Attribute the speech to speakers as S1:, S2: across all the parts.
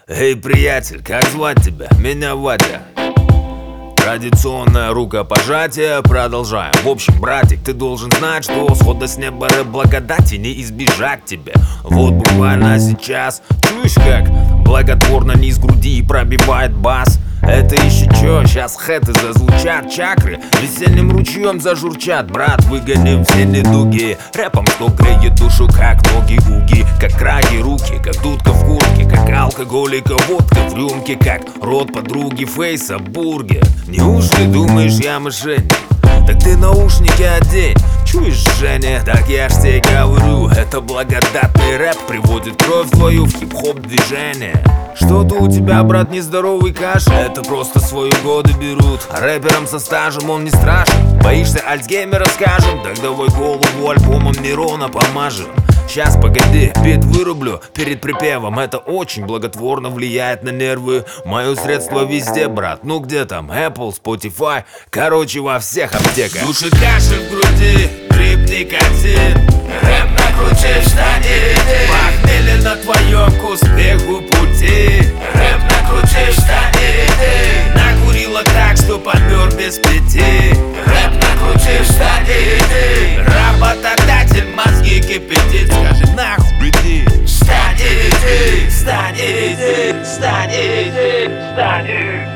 S1: Эй, приятель, как звать тебя? Меня Вадя. Традиционное рукопожатие, продолжаем. В общем, братик, ты должен знать, что схода с неба благодати не избежать тебе. Вот буквально сейчас, чуешь как благотворно низ груди пробивает бас. Это еще чё, сейчас хэты зазвучат, чакры весенним ручьем зажурчат. Брат, выгоним все недуги рэпом, что греет душу, как ноги уги, как краги руки, как дудка в куртке, как алкоголика водка в рюмке, как рот подруги фейса бургер. Неужели думаешь, я мошенник? Так ты наушники одень, чуешь, Женя? Так я ж тебе говорю, это благодатный рэп приводит кровь твою в хип-хоп движение. Что-то у тебя, брат, нездоровый кашель, это просто свои годы берут. А рэперам со стажем он не страшен. Боишься Альцгеймера, скажем? Так давай голову альбомом Нерона помажем. Сейчас, погоди, бит вырублю перед припевом. Это очень благотворно влияет на нервы. Мое средство везде, брат. Ну где там? Apple, Spotify. Короче, во всех аптеках. Душит кашель в груди, гриб никотин. Рэп накрутишь, штани. Похмелье на твоем к успеху пути. Рэп накрутишь, штани. Накурила так, что помер без пяти. Рэп накрутишь, штани. Работодатель мозги кипятит. Скажи нахуй, беди. Встань, иди, встань, иди, встань, иди, встань.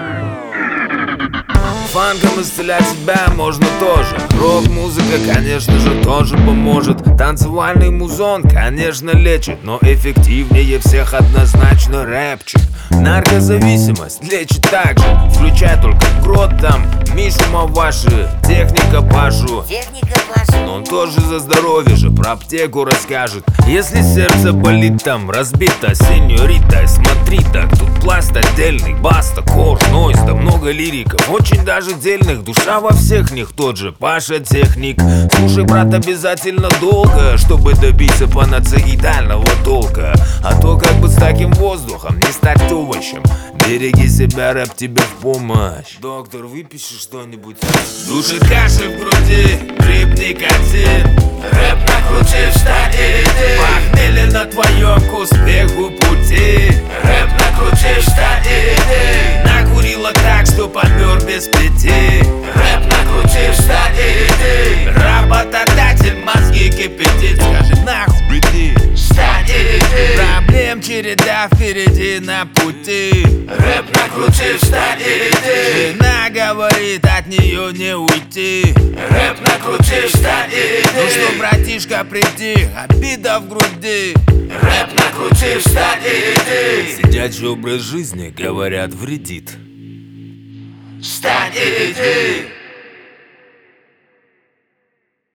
S1: Фанком исцелять себя можно тоже. Рок-музыка, конечно же, тоже поможет. Танцевальный музон, конечно, лечит, но эффективнее всех однозначно рэпчик. Наркозависимость лечит также. Включай только в грот там Мишу Маваши, техника Пашу. Но он тоже за здоровье же, про аптеку расскажет. Если сердце болит там, разбито, сеньорита, смотри так, тут пласт отдельный, баста, корж, нойз, да много лириков, очень даже дельных, душа во всех них тот же, Паша техник. Слушай, брат, обязательно долго, чтобы добиться панацеидального толка. А то как бы с таким воздухом не стать овощем. Береги себя, рэп тебе в помощь. Доктор, выпиши что-нибудь. Душит кашель в груди, гриб никотин. Рэп накрутишь, штани. Похмелье на твоем к успеху пути. Рэп накрутишь, штани. Накурила так, что помер без пяти. Рэп накрутишь, штани. Работодатель мозги кипятит. Скажи нахуй, беди. Штани. Проблем череда впереди на пути. Рэп накрутишь, штани. Жена говорит, от нее не уйти. Рэп накрутишь, штани. Ну что, братишка, приди, обида в груди. Рэп накрутишь, штани. Сидячий образ жизни, говорят, вредит. Штани.